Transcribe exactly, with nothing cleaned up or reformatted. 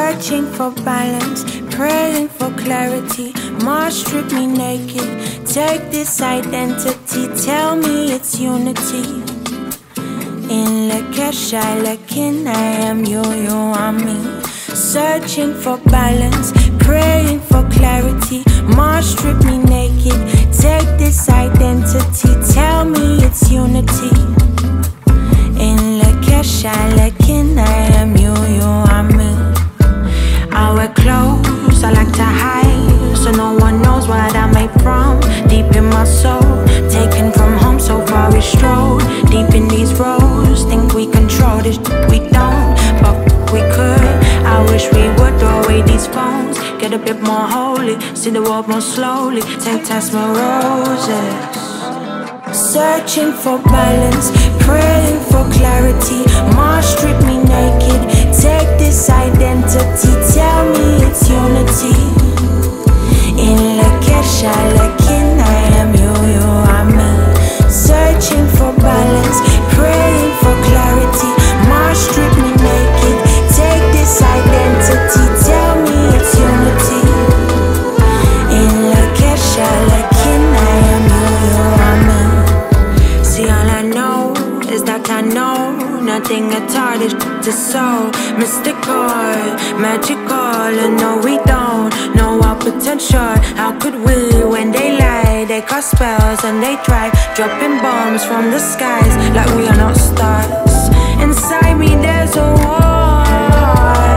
Searching for balance, praying for clarity. Mars strip me naked. Take this identity, tell me it's unity. In Lakesha, Lakin, I am you, you are me. Searching for balance, praying for clarity. Mars strip me naked. Take this identity, tell me it's unity. In Lakesha, Lakin, I am you, you are me. I wear clothes I like to hide, so no one knows what I'm made from. Deep in my soul, taken from home, so far we stroll. Deep in these roads, think we control this, we don't, but we could. I wish we would throw away these phones, get a bit more holy, see the world more slowly, take test my roses. Searching for balance, praying for clarity. Mars strip me naked. Take this identity, tell me it's unity. In Lakesha, Lakin, I am you, you are me. Searching for balance, praying for clarity. Mars strip me naked. Take this identity, tell me it's unity. In Lakesha, Lakin, I am you, you are me. See, all I know is that I know nothing at all, this shit is so mystical, magical. And no, we don't know our potential. How could we, when they lie, they cast spells and they try dropping bombs from the skies like we are not stars. Inside me there's a war,